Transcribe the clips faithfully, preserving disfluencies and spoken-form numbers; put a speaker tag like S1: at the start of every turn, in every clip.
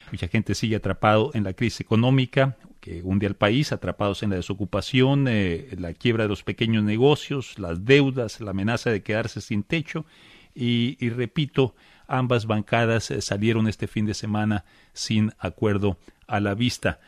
S1: Mucha gente sigue atrapado en la crisis económica que hunde al país, atrapados en la desocupación, eh, la quiebra de los pequeños negocios, las deudas, la amenaza de quedarse sin techo. Y, y repito, ambas bancadas eh, salieron este fin de semana sin acuerdo a la vista.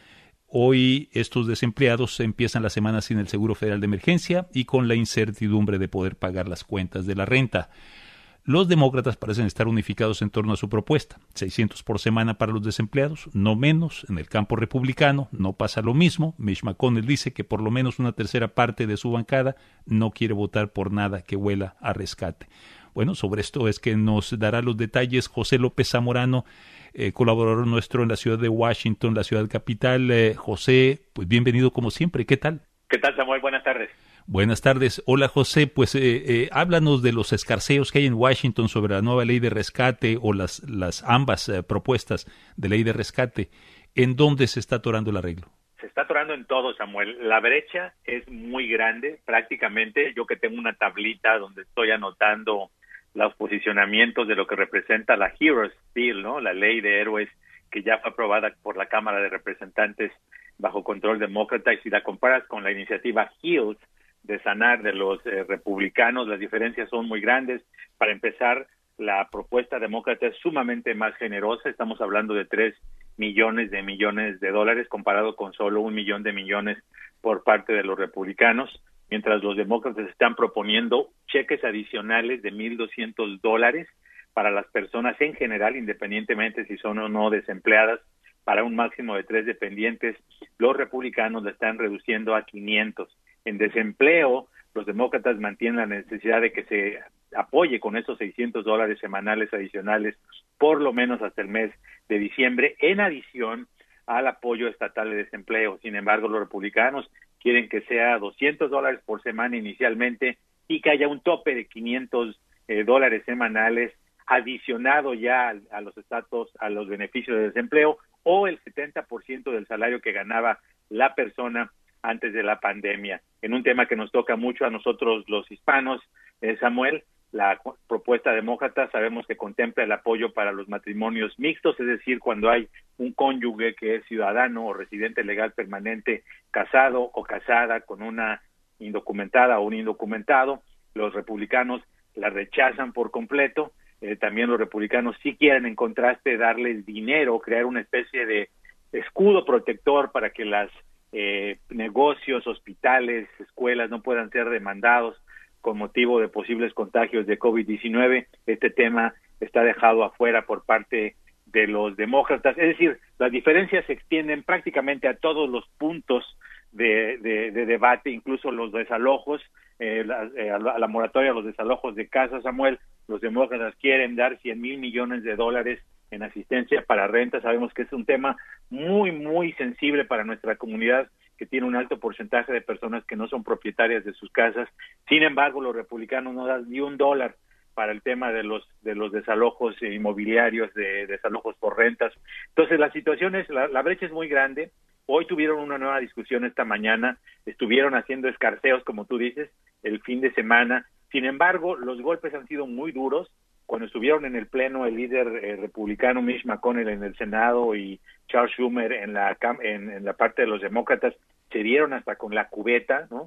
S1: Hoy estos desempleados empiezan la semana sin el Seguro Federal de Emergencia y con la incertidumbre de poder pagar las cuentas de la renta. Los demócratas parecen estar unificados en torno a su propuesta, seiscientos por semana para los desempleados, no menos. En el campo republicano no pasa lo mismo. Mitch McConnell dice que por lo menos una tercera parte de su bancada no quiere votar por nada que huela a rescate. Bueno, sobre esto es que nos dará los detalles José López Zamorano, eh, colaborador nuestro en la ciudad de Washington, la ciudad capital. Eh, José, pues bienvenido como siempre, ¿qué tal?
S2: ¿Qué tal, Samuel? Buenas tardes.
S1: Buenas tardes. Hola, José. Pues eh, eh, háblanos de los escarceos que hay en Washington sobre la nueva ley de rescate o las, las ambas eh, propuestas de ley de rescate. ¿En dónde se está atorando el arreglo?
S2: Se está atorando en todo, Samuel. La brecha es muy grande. Prácticamente yo que tengo una tablita donde estoy anotando los posicionamientos de lo que representa la Heroes Bill, ¿no? La ley de héroes que ya fue aprobada por la Cámara de Representantes bajo control demócrata, y si la comparas con la iniciativa HEALS de sanar de los eh, republicanos, las diferencias son muy grandes. Para empezar, la propuesta demócrata es sumamente más generosa. Estamos hablando de tres millones de millones de dólares comparado con solo un millón de millones por parte de los republicanos, mientras los demócratas están proponiendo cheques adicionales de mil doscientos dólares para las personas en general, independientemente si son o no desempleadas, para un máximo de tres dependientes. Los republicanos la están reduciendo a quinientos. En desempleo, los demócratas mantienen la necesidad de que se apoye con esos seiscientos dólares semanales adicionales, por lo menos hasta el mes de diciembre, en adición al apoyo estatal de desempleo. Sin embargo, los republicanos quieren que sea doscientos dólares por semana inicialmente y que haya un tope de quinientos eh, dólares semanales adicionado ya a, a los estatus, a los beneficios de desempleo, o el setenta por ciento del salario que ganaba la persona antes de la pandemia. En un tema que nos toca mucho a nosotros los hispanos, eh, Samuel, la propuesta demócrata sabemos que contempla el apoyo para los matrimonios mixtos, es decir, cuando hay un cónyuge que es ciudadano o residente legal permanente casado o casada con una indocumentada o un indocumentado. Los republicanos la rechazan por completo. Eh, también los republicanos sí quieren, en contraste, darles dinero, crear una especie de escudo protector para que las eh, negocios, hospitales, escuelas no puedan ser demandados con motivo de posibles contagios de COVID diecinueve. Este tema está dejado afuera por parte de los demócratas. Es decir, las diferencias se extienden prácticamente a todos los puntos de, de, de debate, incluso los desalojos, eh, la, eh, a la moratoria a los desalojos de casa, Samuel. Los demócratas quieren dar cien mil millones de dólares en asistencia para renta. Sabemos que es un tema muy, muy sensible para nuestra comunidad, que tiene un alto porcentaje de personas que no son propietarias de sus casas. Sin embargo, los republicanos no dan ni un dólar para el tema de los de los desalojos inmobiliarios, de desalojos por rentas. Entonces, la situación es, la, la brecha es muy grande. Hoy tuvieron una nueva discusión esta mañana, estuvieron haciendo escarceos, como tú dices, el fin de semana. Sin embargo, los golpes han sido muy duros. Cuando estuvieron en el pleno el líder eh, republicano Mitch McConnell en el Senado y Charles Schumer en la en, en la parte de los demócratas, se dieron hasta con la cubeta, ¿no?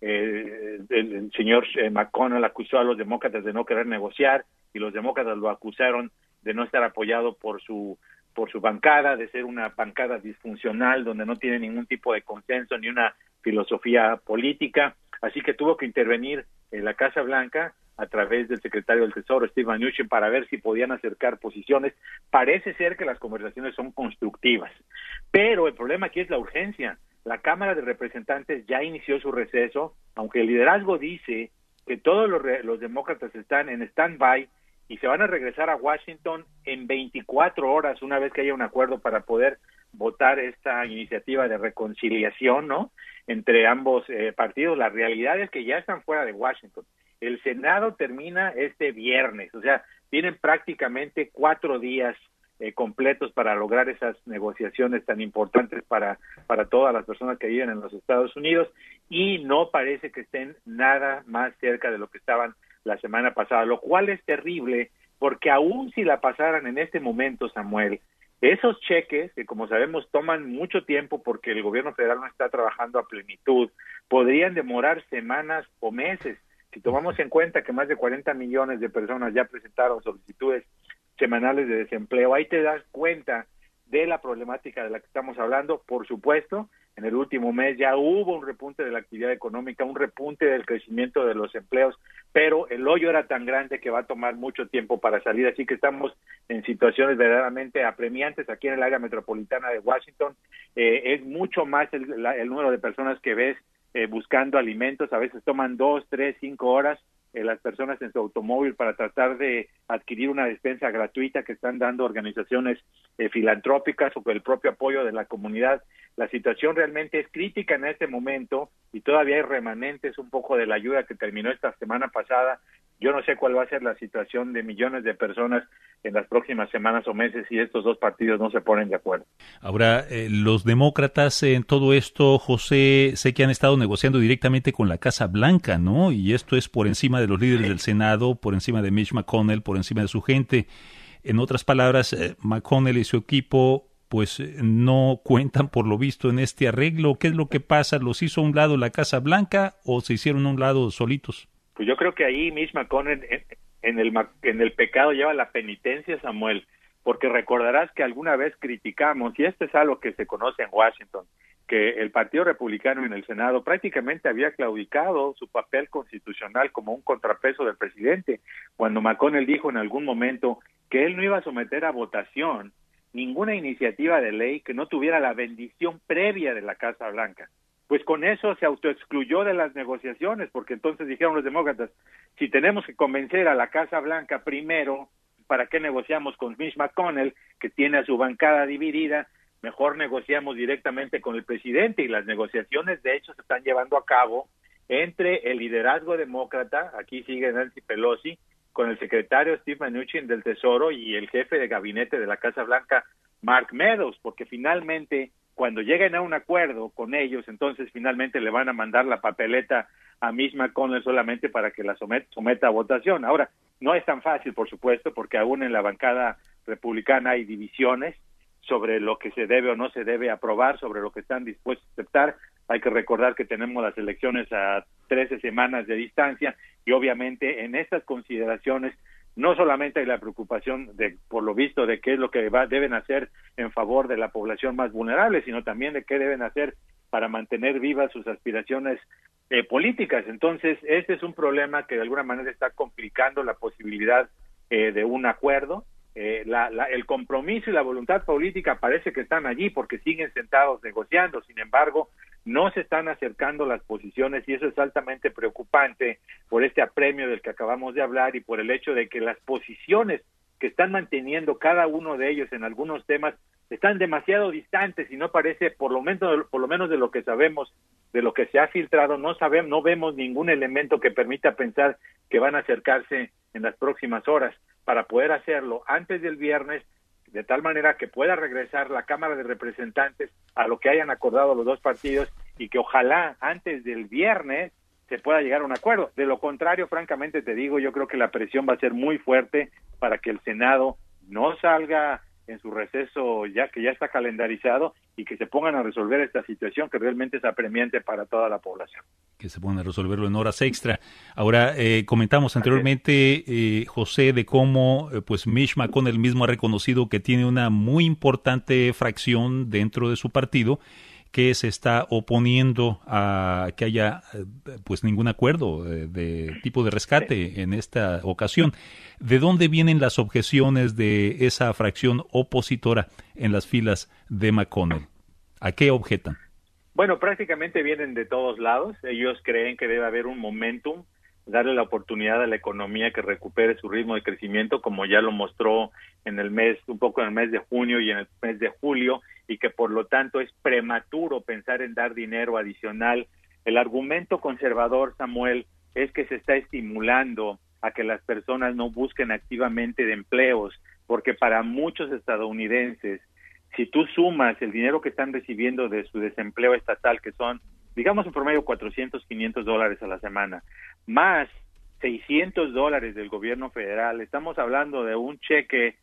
S2: Eh, el, el señor eh, McConnell acusó a los demócratas de no querer negociar y los demócratas lo acusaron de no estar apoyado por su por su bancada, de ser una bancada disfuncional donde no tiene ningún tipo de consenso ni una filosofía política. Así que tuvo que intervenir en la Casa Blanca a través del secretario del Tesoro, Steve Mnuchin, para ver si podían acercar posiciones. Parece ser que las conversaciones son constructivas, pero el problema aquí es la urgencia. La Cámara de Representantes ya inició su receso, aunque el liderazgo dice que todos los, los demócratas están en stand-by y se van a regresar a Washington en veinticuatro horas una vez que haya un acuerdo para poder votar esta iniciativa de reconciliación, ¿no?, entre ambos eh, partidos. La realidad es que ya están fuera de Washington. El Senado termina este viernes, o sea, tienen prácticamente cuatro días eh, completos para lograr esas negociaciones tan importantes para, para todas las personas que viven en los Estados Unidos, y no parece que estén nada más cerca de lo que estaban la semana pasada, lo cual es terrible, porque aún si la pasaran en este momento, Samuel, Esos cheques, que como sabemos toman mucho tiempo porque el gobierno federal no está trabajando a plenitud, podrían demorar semanas o meses. Si tomamos en cuenta que más de cuarenta millones de personas ya presentaron solicitudes semanales de desempleo, ahí te das cuenta de la problemática de la que estamos hablando. Por supuesto, en el último mes ya hubo un repunte de la actividad económica, un repunte del crecimiento de los empleos, pero el hoyo era tan grande que va a tomar mucho tiempo para salir, así que estamos en situaciones verdaderamente apremiantes aquí en el área metropolitana de Washington. Eh, es mucho más el, la, el número de personas que ves eh, buscando alimentos, a veces toman dos, tres, cinco horas eh, las personas en su automóvil para tratar de adquirir una despensa gratuita que están dando organizaciones eh, filantrópicas o con el propio apoyo de la comunidad. La situación realmente es crítica en este momento y todavía hay remanentes un poco de la ayuda que terminó esta semana pasada. Yo no sé cuál va a ser la situación de millones de personas en las próximas semanas o meses si estos dos partidos no se ponen de acuerdo.
S1: Ahora, eh, los demócratas en todo esto, José, sé que han estado negociando directamente con la Casa Blanca, ¿no? Y esto es por encima de los líderes del Senado, por encima de Mitch McConnell, por encima de su gente. En otras palabras, eh, McConnell y su equipo pues no cuentan por lo visto en este arreglo. ¿Qué es lo que pasa? ¿Los hizo a un lado la Casa Blanca o se hicieron a un lado solitos?
S2: Pues yo creo que ahí Mitch McConnell en, en, el, en el pecado lleva la penitencia, Samuel, porque recordarás que alguna vez criticamos, y esto es algo que se conoce en Washington, que el Partido Republicano en el Senado prácticamente había claudicado su papel constitucional como un contrapeso del presidente, cuando McConnell dijo en algún momento que él no iba a someter a votación ninguna iniciativa de ley que no tuviera la bendición previa de la Casa Blanca. Pues con eso se autoexcluyó de las negociaciones, porque entonces dijeron los demócratas, si tenemos que convencer a la Casa Blanca primero, ¿para qué negociamos con Mitch McConnell, que tiene a su bancada dividida? Mejor negociamos directamente con el presidente, y las negociaciones de hecho se están llevando a cabo entre el liderazgo demócrata, aquí sigue Nancy Pelosi, con el secretario Steve Mnuchin del Tesoro y el jefe de gabinete de la Casa Blanca, Mark Meadows, porque finalmente cuando lleguen a un acuerdo con ellos, entonces finalmente le van a mandar la papeleta a Mitch McConnell solamente para que la someta, someta a votación. Ahora, no es tan fácil, por supuesto, porque aún en la bancada republicana hay divisiones sobre lo que se debe o no se debe aprobar, sobre lo que están dispuestos a aceptar. Hay que recordar que tenemos las elecciones a trece semanas de distancia y obviamente en estas consideraciones no solamente hay la preocupación de, por lo visto, de qué es lo que va, deben hacer en favor de la población más vulnerable, sino también de qué deben hacer para mantener vivas sus aspiraciones eh, políticas. Entonces, este es un problema que de alguna manera está complicando la posibilidad eh, de un acuerdo. Eh, la, la, el compromiso y la voluntad política parece que están allí porque siguen sentados negociando, sin embargo, no se están acercando las posiciones y eso es altamente preocupante por este apremio del que acabamos de hablar y por el hecho de que las posiciones que están manteniendo cada uno de ellos en algunos temas están demasiado distantes y no parece, por lo menos, por lo menos de lo que sabemos, de lo que se ha filtrado, no sabemos, no vemos ningún elemento que permita pensar que van a acercarse en las próximas horas. Para poder hacerlo antes del viernes, de tal manera que pueda regresar la Cámara de Representantes a lo que hayan acordado los dos partidos y que ojalá antes del viernes se pueda llegar a un acuerdo. De lo contrario, francamente te digo, yo creo que la presión va a ser muy fuerte para que el Senado no salga en su receso ya que ya está calendarizado y que se pongan a resolver esta situación que realmente es apremiante para toda la población.
S1: Que se pongan a resolverlo en horas extra. Ahora, eh, comentamos anteriormente, eh, José, de cómo eh, pues Mitch McConnell mismo ha reconocido que tiene una muy importante fracción dentro de su partido que se está oponiendo a que haya pues ningún acuerdo de, de tipo de rescate en esta ocasión. ¿De dónde vienen las objeciones de esa fracción opositora en las filas de McConnell? ¿A qué objetan?
S2: Bueno, prácticamente vienen de todos lados. Ellos creen que debe haber un momentum, darle la oportunidad a la economía que recupere su ritmo de crecimiento, como ya lo mostró en el mes, un poco en el mes de junio y en el mes de julio, y que por lo tanto es prematuro pensar en dar dinero adicional. El argumento conservador, Samuel, es que se está estimulando a que las personas no busquen activamente de empleos, porque para muchos estadounidenses, si tú sumas el dinero que están recibiendo de su desempleo estatal, que son, digamos en promedio, cuatrocientos, quinientos dólares a la semana, más seiscientos dólares del gobierno federal, estamos hablando de un cheque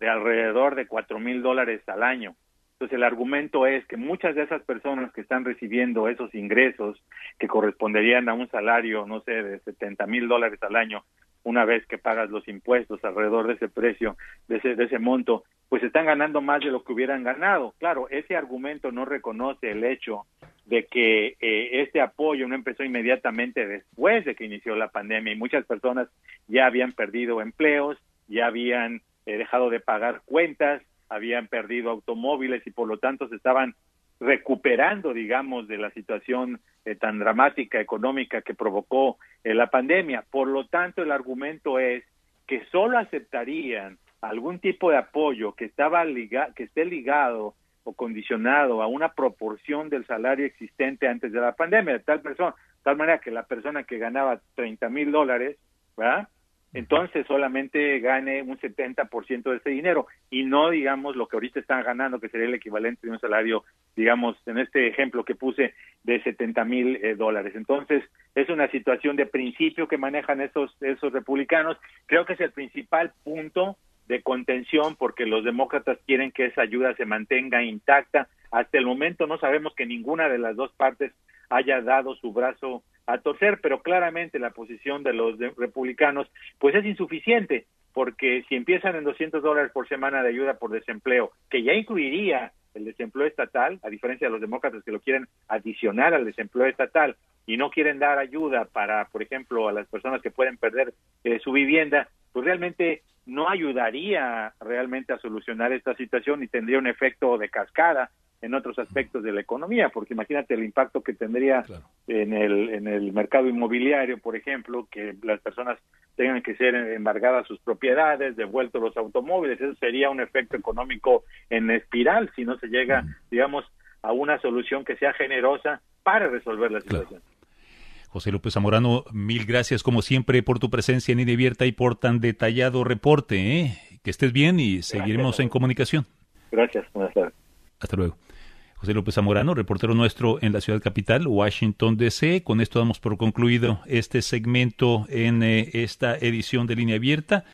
S2: de alrededor de cuatro mil dólares al año. Entonces el argumento es que muchas de esas personas que están recibiendo esos ingresos que corresponderían a un salario, no sé, de setenta mil dólares al año, una vez que pagas los impuestos alrededor de ese precio, de ese, de ese monto, pues están ganando más de lo que hubieran ganado. Claro, ese argumento no reconoce el hecho de que eh, este apoyo no empezó inmediatamente después de que inició la pandemia y muchas personas ya habían perdido empleos, ya habían eh, dejado de pagar cuentas, habían perdido automóviles y por lo tanto se estaban recuperando, digamos, de la situación eh, tan dramática económica que provocó eh, la pandemia. Por lo tanto, el argumento es que solo aceptarían algún tipo de apoyo que estaba liga, que esté ligado o condicionado a una proporción del salario existente antes de la pandemia, de tal persona, tal manera que la persona que ganaba treinta mil dólares, ¿verdad?, entonces solamente gane un setenta por ciento de ese dinero y no, digamos, lo que ahorita están ganando, que sería el equivalente de un salario, digamos, en este ejemplo que puse, de setenta mil eh, dólares. Entonces, es una situación de principio que manejan esos, esos republicanos. Creo que es el principal punto de contención porque los demócratas quieren que esa ayuda se mantenga intacta. Hasta el momento no sabemos que ninguna de las dos partes haya dado su brazo a torcer, pero claramente la posición de los de republicanos pues es insuficiente, porque si empiezan en doscientos dólares por semana de ayuda por desempleo, que ya incluiría el desempleo estatal, a diferencia de los demócratas que lo quieren adicionar al desempleo estatal y no quieren dar ayuda para, por ejemplo, a las personas que pueden perder eh, su vivienda, pues realmente no ayudaría realmente a solucionar esta situación y tendría un efecto de cascada en otros aspectos de la economía, porque imagínate el impacto que tendría claro. en el en el mercado inmobiliario, por ejemplo, que las personas tengan que ser embargadas sus propiedades, devueltos los automóviles, eso sería un efecto económico en espiral si no se llega, uh-huh. digamos, a una solución que sea generosa para resolver la situación.
S1: Claro. José López Zamorano, mil gracias como siempre por tu presencia en I D Abierta y por tan detallado reporte, ¿eh? Que estés bien y seguiremos gracias. En comunicación.
S2: Gracias, buenas tardes.
S1: Hasta luego. José López Zamorano, reportero nuestro en la ciudad capital, Washington, D C Con esto damos por concluido este segmento en eh, esta edición de Línea Abierta.